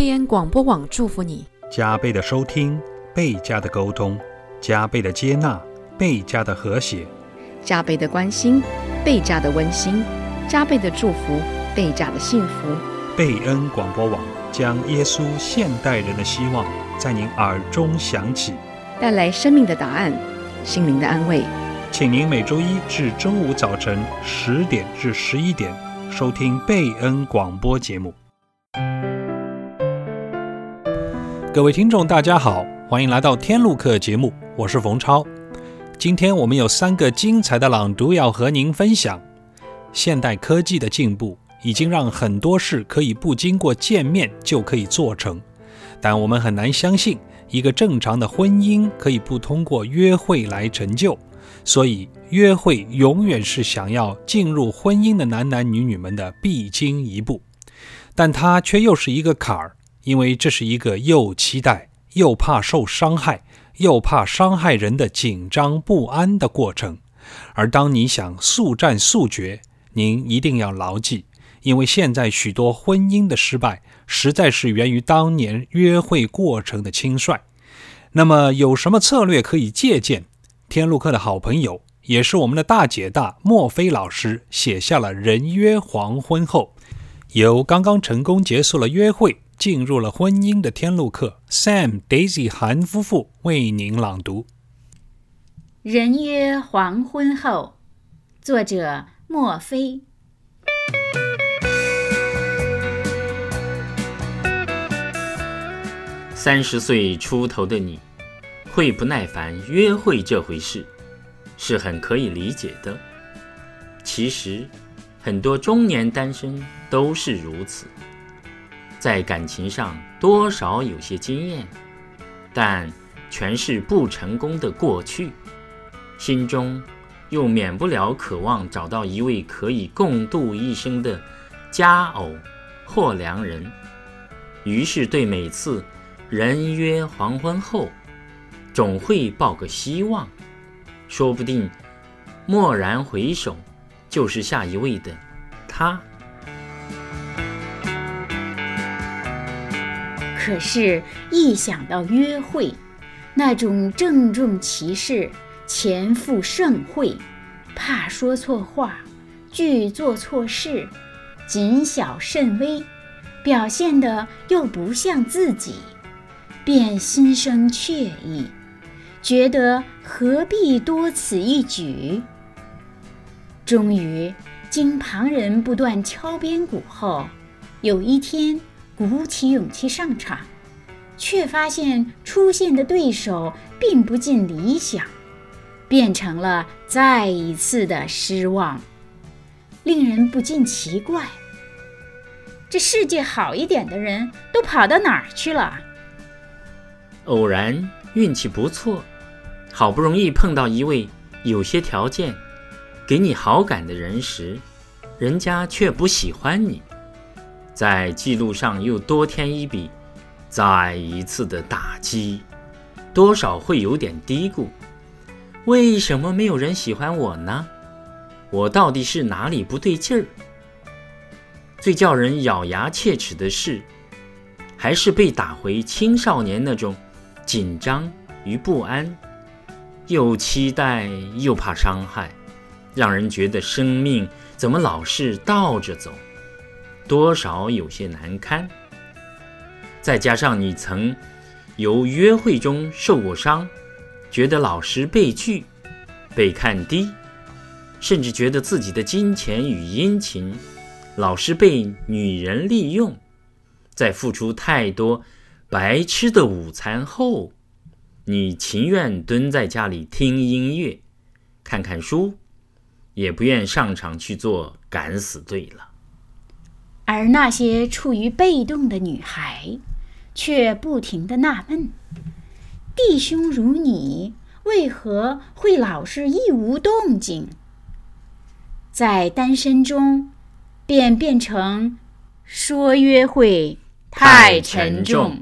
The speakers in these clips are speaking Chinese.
贝恩广播网祝福你， 加倍的收听，倍加的沟通，加倍的接纳，倍加的和谐， 加倍的关心，倍加的温馨，加倍的祝福，倍加的幸福。 贝恩广播网将耶稣现代人的希望在您耳中响起， 带来生命的答案，心灵的安慰。 请您每周一至周五早晨10点至11点收听贝恩广播节目。各位听众大家好，欢迎来到天路客节目，我是冯超。今天我们有3个精彩的朗读要和您分享。现代科技的进步已经让很多事可以不经过见面就可以做成，但我们很难相信一个正常的婚姻可以不通过约会来成就，所以约会永远是想要进入婚姻的男男女女们的必经一步，但它却又是一个坎儿，因为这是一个又期待又怕受伤害又怕伤害人的紧张不安的过程。而当你想速战速决，您一定要牢记，因为现在许多婚姻的失败实在是源于当年约会过程的轻率。那么有什么策略可以借鉴？天路客的好朋友，也是我们的大姐大莫菲老师写下了《人约黄昏后》，由刚刚成功结束了约会进入了婚姻的天路客 Sam、Daisy 韩夫妇为您朗读。 人约黄昏后，作者莫菲。 30岁出头的你，会不耐烦约会这回事，是很可以理解的。其实，很多中年单身都是如此，在感情上多少有些经验，但全是不成功的过去，心中又免不了渴望找到一位可以共度一生的佳偶或良人，于是对每次人约黄昏后总会抱个希望，说不定蓦然回首就是下一位的他。 可是一想到约会，那种郑重其事，前赴盛会，怕说错话，惧做错事，谨小慎微，表现得又不像自己，便心生怯意，觉得何必多此一举。终于经旁人不断敲边鼓后，有一天鼓起勇气上场，却发现出现的对手并不尽理想，变成了再一次的失望，令人不禁奇怪，这世界好一点的人都跑到哪儿去了？ 偶然运气不错，好不容易碰到一位有些条件给你好感的人时，人家却不喜欢你，在记录上又多添一笔，再一次的打击，多少会有点嘀咕，为什么没有人喜欢我呢？我到底是哪里不对劲儿？最叫人咬牙切齿的是，还是被打回青少年那种紧张与不安，又期待又怕伤害，让人觉得生命怎么老是倒着走，多少有些难堪。再加上你曾由约会中受过伤，觉得老是被拒、被看低，甚至觉得自己的金钱与殷勤老是被女人利用，在付出太多白吃的午餐后，你情愿蹲在家里听音乐、看看书，也不愿上场去做敢死队了。 而那些处于被动的女孩却不停地纳闷，弟兄如你为何会老是一无动静？在单身中便变成说约会太沉重。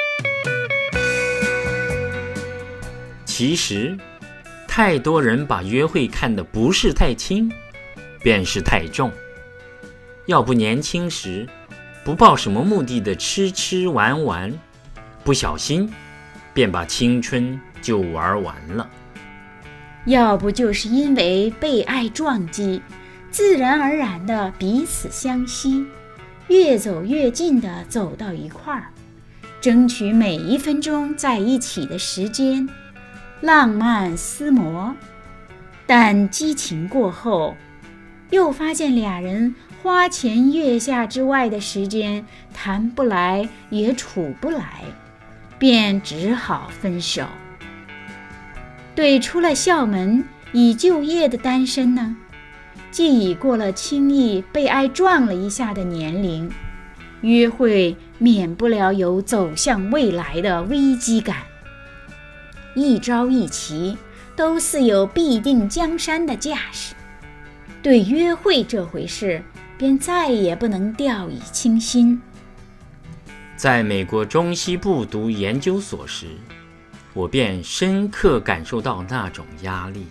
其实太多人把约会看得不是太轻，便是太重。要不年轻时不抱什么目的的吃吃玩玩，不小心便把青春就玩完了。 要不就是因为被爱撞击，自然而然的彼此相惜，越走越近的走到一块儿，争取每一分钟在一起的时间，浪漫厮磨。但激情过后，又发现俩人花前月下之外的时间谈不来也处不来，便只好分手。对出了校门已就业的单身呢，既已过了轻易被爱撞了一下的年龄，约会免不了有走向未来的危机感。一朝一夕都似有必定江山的架势，对约会这回事便再也不能掉以轻心。 在美国中西部读研究所时，我便深刻感受到那种压力。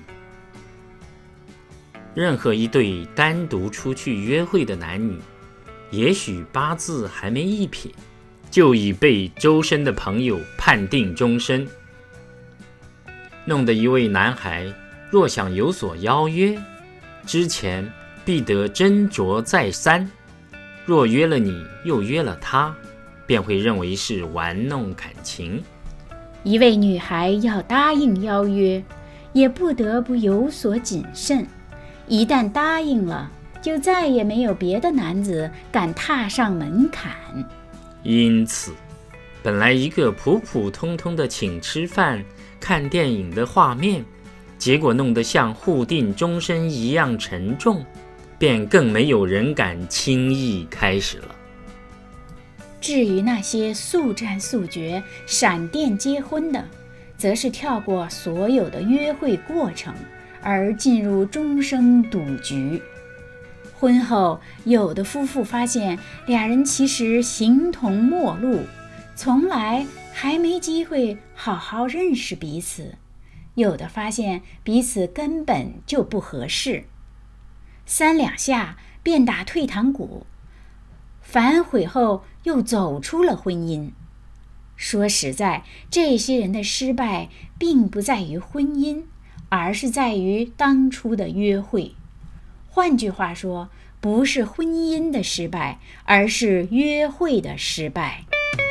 任何一对单独出去约会的男女，也许八字还没一撇，就已被周身的朋友判定终身，弄得一位男孩若想有所邀约，之前必得斟酌再三，若约了你又约了他，便会认为是玩弄感情。 一位女孩要答应邀约，也不得不有所谨慎，一旦答应了，就再也没有别的男子敢踏上门槛。 因此，本来一个普普通通的请吃饭、看电影的画面，结果弄得像互定终身一样沉重，便更没有人敢轻易开始了。 至于那些速战速决、闪电结婚的，则是跳过所有的约会过程，而进入终生赌局。婚后，有的夫妇发现俩人其实形同陌路，从来还没机会好好认识彼此；有的发现彼此根本就不合适，三两下便打退堂鼓，反悔后又走出了婚姻。说实在，这些人的失败并不在于婚姻，而是在于当初的约会。换句话说，不是婚姻的失败，而是约会的失败。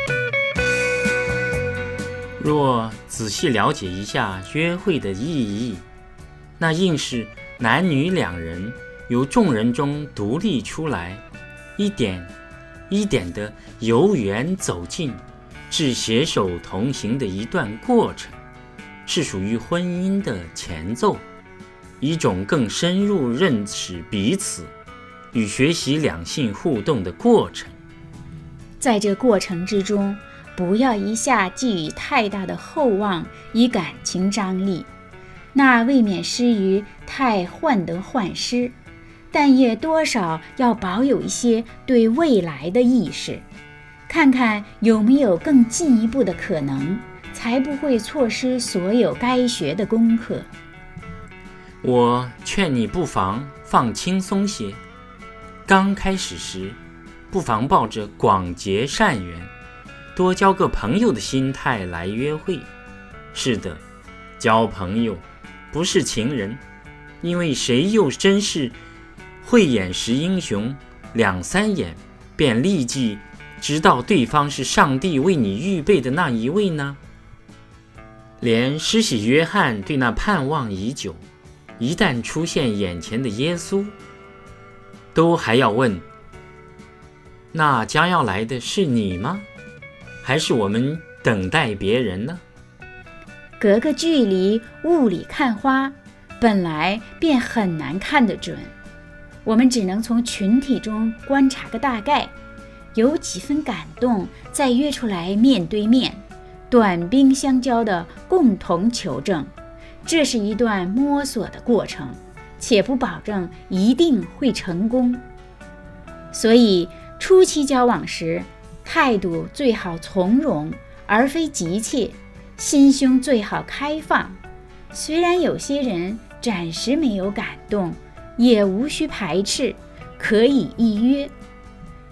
若仔细了解一下约会的意义，那应是男女两人由众人中独立出来，一点一点地由远走近，至携手同行的一段过程，是属于婚姻的前奏，一种更深入认识彼此与学习两性互动的过程。 在这过程之中，不要一下寄予太大的厚望以感情张力，那未免失于太患得患失，但也多少要保有一些对未来的意识，看看有没有更进一步的可能，才不会错失所有该学的功课。 我劝你不妨放轻松些，刚开始时不妨抱着广结善缘、多交个朋友的心态来约会。是的，交朋友不是情人，因为谁又真是慧眼识英雄，两三眼便立即知道对方是上帝为你预备的那一位呢？连施洗约翰对那盼望已久，一旦出现眼前的耶稣，都还要问，那将要来的是你吗？还是我们等待别人呢？ 隔个距离雾里看花，本来便很难看得准，我们只能从群体中观察个大概，有几分感动，再约出来面对面，短兵相交的共同求证。这是一段摸索的过程，且不保证一定会成功。所以初期交往时，态度最好从容而非急切，心胸最好开放。虽然有些人暂时没有感动，也无需排斥，可以一约。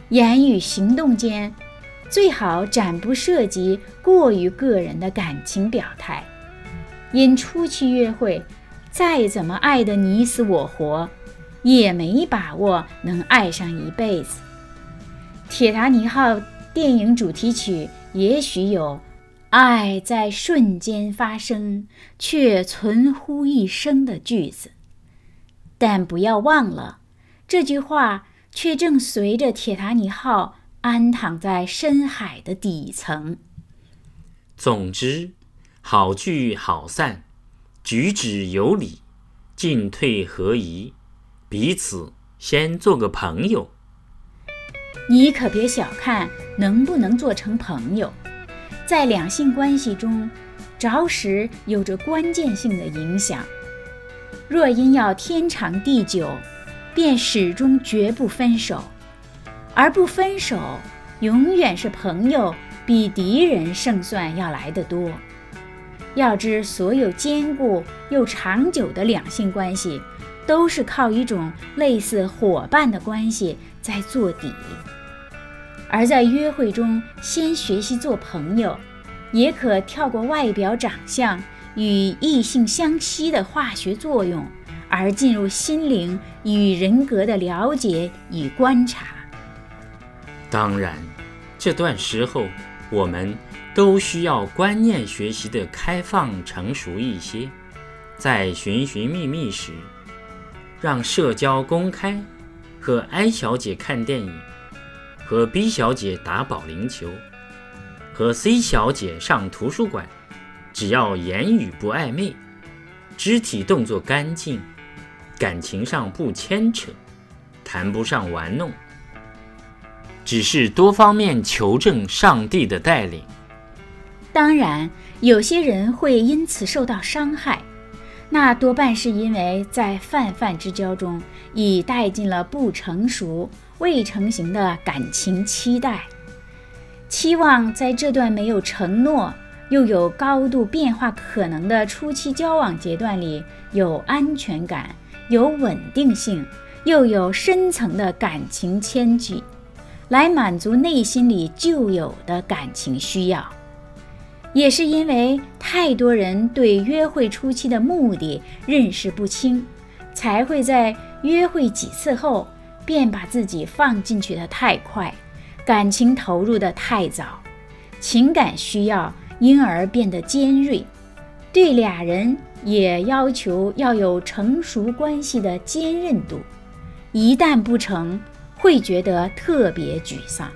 言语行动间最好暂不涉及过于个人的感情表态。因初期约会，再怎么爱得你死我活，也没把握能爱上一辈子。铁达尼号电影主题曲也许有爱在瞬间发生，却存乎一生的句子，但不要忘了，这句话却正随着铁达尼号安躺在深海的底层。 总之，好聚好散，举止有礼，进退合宜，彼此先做个朋友。 你可别小看能不能做成朋友，在两性关系中，着实有着关键性的影响。若因要天长地久，便始终绝不分手，而不分手，永远是朋友比敌人胜算要来得多。要知所有坚固又长久的两性关系，都是靠一种类似伙伴的关系在做底。而在约会中先学习做朋友，也可跳过外表长相与异性相吸的化学作用，而进入心灵与人格的了解与观察。 当然，这段时候我们都需要观念学习的开放成熟一些。在寻寻觅觅时，让社交公开，和 A 小姐看电影，和 B 小姐打保龄球，和 C 小姐上图书馆，只要言语不暧昧，肢体动作干净，感情上不牵扯，谈不上玩弄，只是多方面求证上帝的带领。 当然，有些人会因此受到伤害，那多半是因为在泛泛之交中已带进了不成熟、未成型的感情期待，期望在这段没有承诺又有高度变化可能的初期交往阶段里，有安全感，有稳定性，又有深层的感情牵举，来满足内心里旧有的感情需要。也是因为太多人对约会初期的目的认识不清，才会在约会几次后便把自己放进去的太快，感情投入的太早，情感需要因而变得尖锐，对俩人也要求要有成熟关系的坚韧度，一旦不成，会觉得特别沮丧。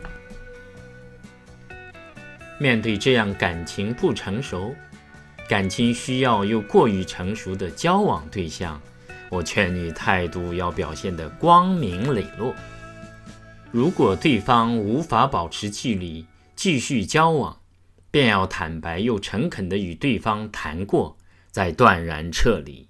面对这样感情不成熟、感情需要又过于成熟的交往对象，我劝你态度要表现得光明磊落。如果对方无法保持距离，继续交往，便要坦白又诚恳地与对方谈过，再断然撤离。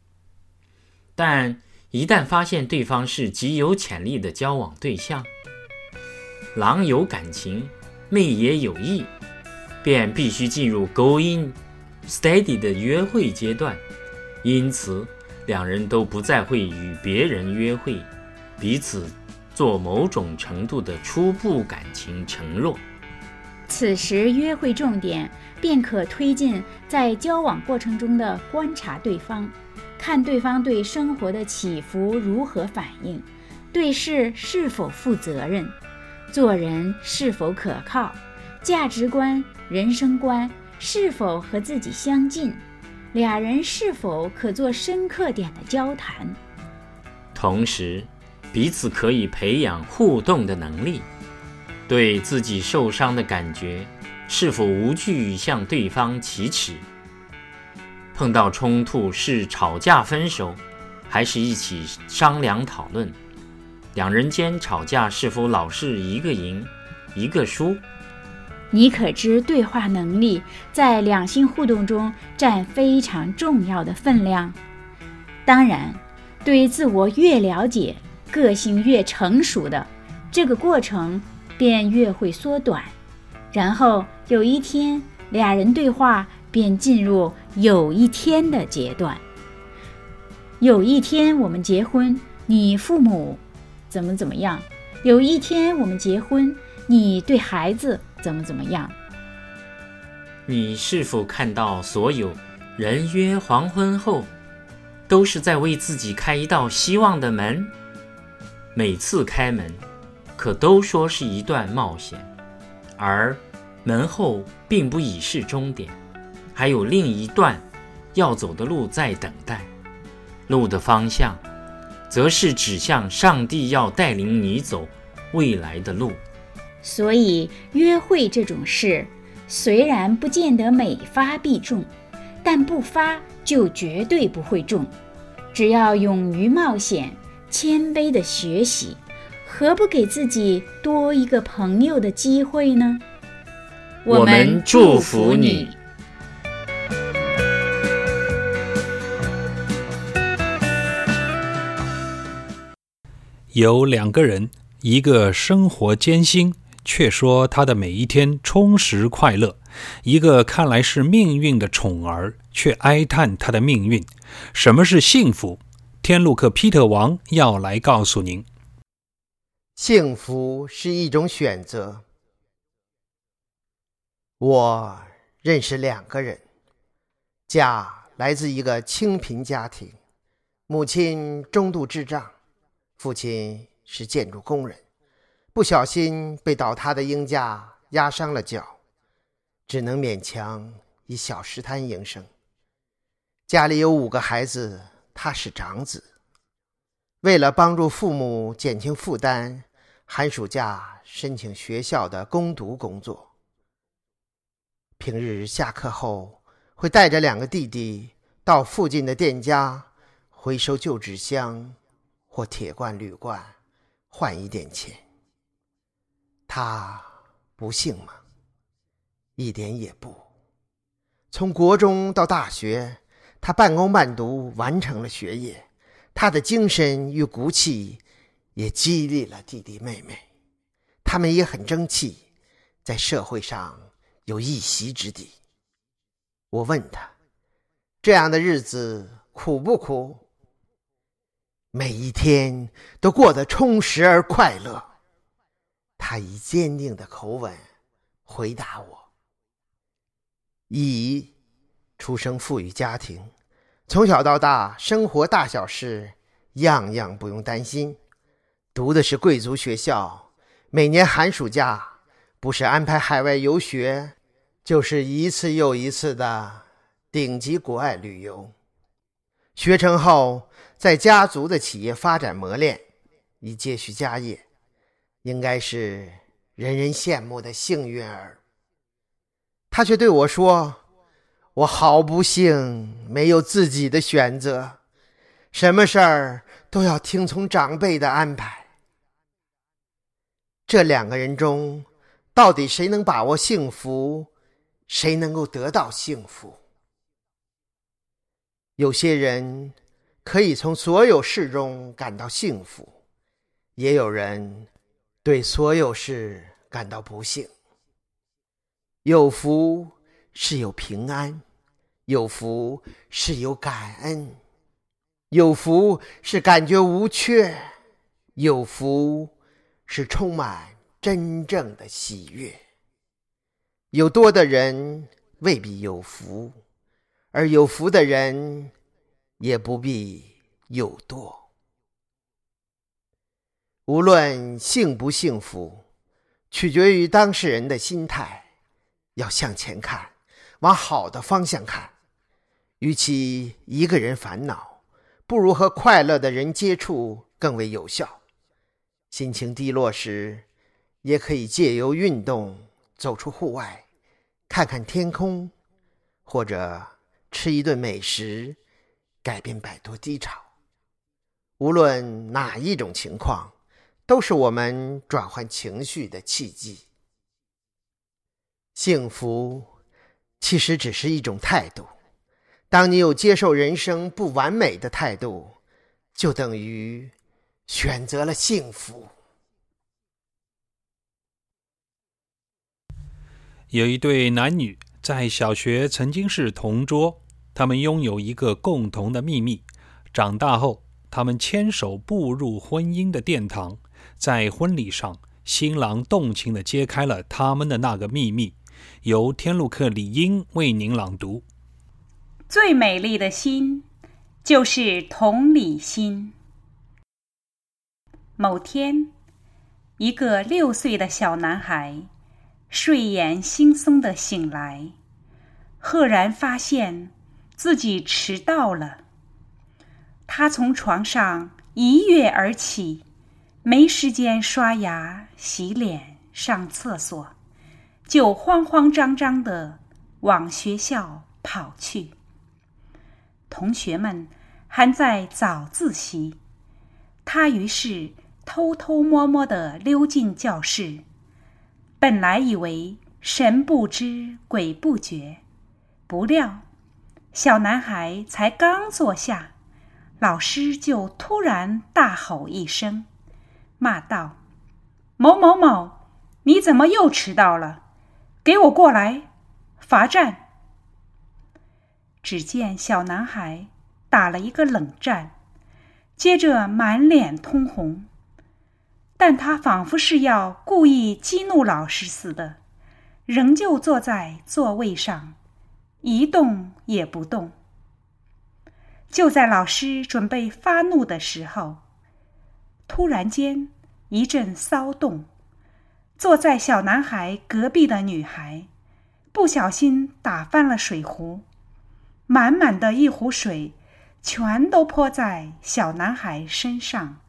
但一旦发现对方是极有潜力的交往对象，郎有感情，妹也有意，便必须进入 go in steady 的约会阶段。因此两人都不再会与别人约会，彼此做某种程度的初步感情承诺。 此时约会重点便可推进在交往过程中的观察对方，看对方对生活的起伏如何反应，对事是否负责任，做人是否可靠，价值观、人生观是否和自己相近，俩人是否可做深刻点的交谈。 同时彼此可以培养互动的能力，对自己受伤的感觉是否无惧向对方启齿，碰到冲突是吵架分手，还是一起商量讨论，两人间吵架是否老是一个赢一个输。 你可知对话能力在两性互动中占非常重要的分量。当然，对自我越了解，个性越成熟的，这个过程便越会缩短，然后有一天俩人对话便进入有一天的阶段。有一天我们结婚，你父母怎么样， 有一天我们结婚，你对孩子怎么样？ 你是否看到所有人约黄昏后，都是在为自己开一道希望的门？每次开门，可都说是一段冒险，而门后并不已是终点，还有另一段要走的路在等待。路的方向，则是指向上帝要带领你走未来的路。 所以约会这种事，虽然不见得每发必中，但不发就绝对不会中。只要勇于冒险，谦卑的学习，何不给自己多一个朋友的机会呢？ 我们祝福你。 有两个人，一个生活艰辛，却说他的每一天充实快乐；一个看来是命运的宠儿，却哀叹他的命运。什么是幸福？天路客皮特王要来告诉您。 幸福是一种选择。我认识两个人，甲来自一个清贫家庭，母亲中度智障，父亲是建筑工人，不小心被倒塌的鹰架压伤了脚，只能勉强以小食摊营生。家里有5个孩子，他是长子。为了帮助父母减轻负担，寒暑假申请学校的工读工作。平日下课后，会带着2个弟弟到附近的店家回收旧纸箱或铁罐铝罐，换一点钱。他不幸吗？一点也不。从国中到大学，他半工半读完成了学业。他的精神与骨气也激励了弟弟妹妹，他们也很争气，在社会上有一席之地。我问他，这样的日子苦不苦？每一天都过得充实而快乐。他以坚定的口吻回答我。乙出生富裕家庭，从小到大生活大小事样样不用担心，读的是贵族学校，每年寒暑假不是安排海外游学，就是一次又一次的顶级国外旅游。学成后在家族的企业发展磨练，以接续家业，应该是人人羡慕的幸运儿。他却对我说，我好不幸，没有自己的选择，什么事儿都要听从长辈的安排。这2个人中，到底谁能把握幸福，谁能够得到幸福？有些人可以从所有事中感到幸福，也有人对所有事感到不幸。有福是有平安，有福是有感恩，有福是感觉无缺，有福是充满真正的喜悦。有多的人未必有福，而有福的人也不必有多。无论幸不幸福，取决于当事人的心态。要向前看，往好的方向看。与其一个人烦恼，不如和快乐的人接触更为有效。心情低落时，也可以借由运动走出户外，看看天空，或者吃一顿美食，改变摆脱低潮。无论哪一种情况，都是我们转换情绪的契机。幸福其实只是一种态度，当你有接受人生不完美的态度，就等于选择了幸福。 有一对男女在小学曾经是同桌，他们拥有一个共同的秘密。长大后，他们牵手步入婚姻的殿堂， 在婚礼上，新郎动情地揭开了他们的那个秘密。由天路客李英为您朗读。 最美丽的心，就是同理心。某天，一个6岁的小男孩睡眼惺忪地醒来，赫然发现自己迟到了。他从床上一跃而起，没时间刷牙、洗脸、上厕所，就慌慌张张地往学校跑去。同学们还在早自习，他于是偷偷摸摸地溜进教室。本来以为神不知鬼不觉，不料小男孩才刚坐下，老师就突然大吼一声，骂道：“某某某，你怎么又迟到了？给我过来，罚站！”只见小男孩打了一个冷战，接着满脸通红，但他仿佛是要故意激怒老师似的，仍旧坐在座位上，一动也不动。就在老师准备发怒的时候，突然间一阵骚动，坐在小男孩隔壁的女孩不小心打翻了水壶，满满的一壶水全都泼在小男孩身上。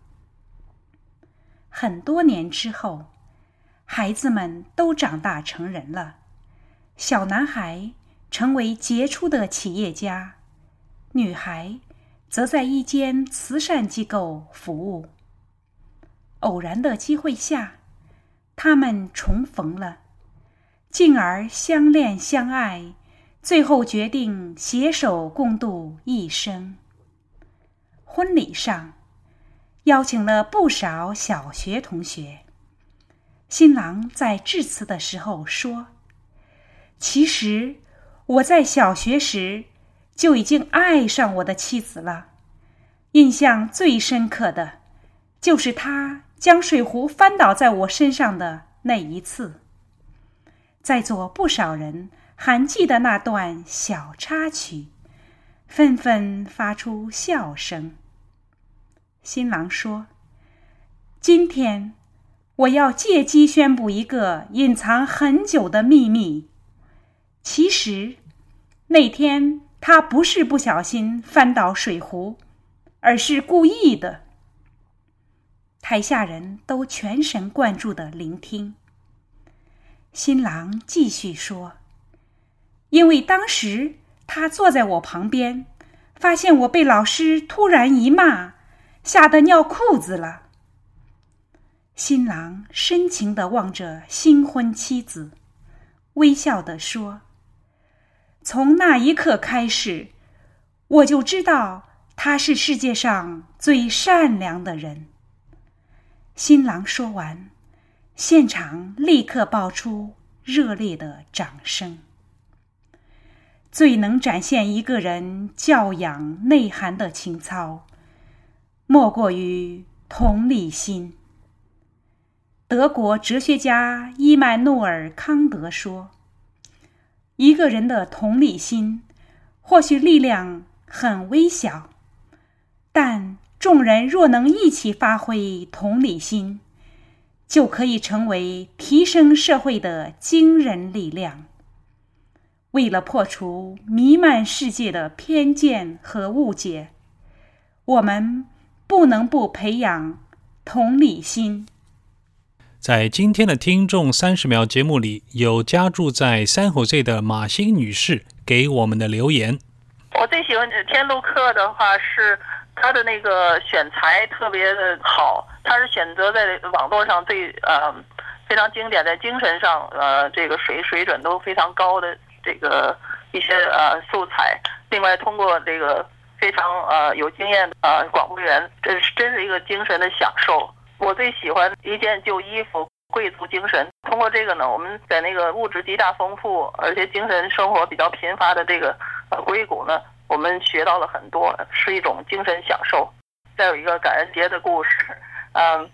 很多年之后，孩子们都长大成人了，小男孩成为杰出的企业家，女孩则在一间慈善机构服务。偶然的机会下，他们重逢了，进而相恋相爱，最后决定携手共度一生。婚礼上邀请了不少小学同学，新郎在致辞的时候说：“其实我在小学时就已经爱上我的妻子了，印象最深刻的就是她将水壶翻倒在我身上的那一次。”在座不少人还记得那段小插曲，纷纷发出笑声。新郎说：“今天我要借机宣布一个隐藏很久的秘密。其实那天他不是不小心翻倒水壶，而是故意的。”台下人都全神贯注地聆听。新郎继续说：“因为当时他坐在我旁边，发现我被老师突然一骂，吓得尿裤子了。”新郎深情地望着新婚妻子，微笑地说：“从那一刻开始，我就知道他是世界上最善良的人。”新郎说完，现场立刻爆出热烈的掌声。最能展现一个人教养内涵的情操，莫过于同理心。德国哲学家伊曼诺尔·康德说：“一个人的同理心，或许力量很微小，但众人若能一起发挥同理心，就可以成为提升社会的惊人力量。”为了破除弥漫世界的偏见和误解，我们不能不培养同理心。 在今天的听众30秒节目里，有家住在San Jose的马欣女士给我们的留言。 我最喜欢天路客的话是他的那个选材特别的好，他是选择在网络上非常经典，在精神上这个水准都非常高的这个一些素材。另外通过这个非常有经验的广播员，这是真是一个精神的享受。我最喜欢一件旧衣服，贵族精神。通过这个呢，我们在那个物质极大丰富，而且精神生活比较贫乏的这个硅谷呢，我们学到了很多，是一种精神享受。再有一个感恩节的故事，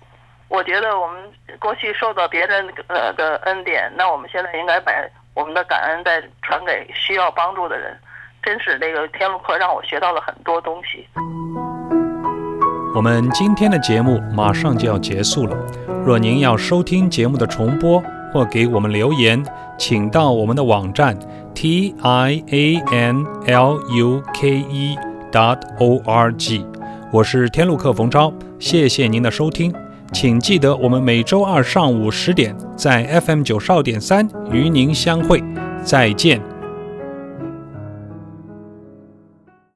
我觉得我们过去受到别人的恩典，那我们现在应该把我们的感恩再传给需要帮助的人。真是这个天路课让我学到了很多东西。 我们今天的节目马上就要结束了，若您要收听节目的重播或给我们留言，请到我们的网站 tianluke.org。 我是天路客冯超，谢谢您的收听，请记得我们每周二上午10点在 FM 92.3与您相会，再见。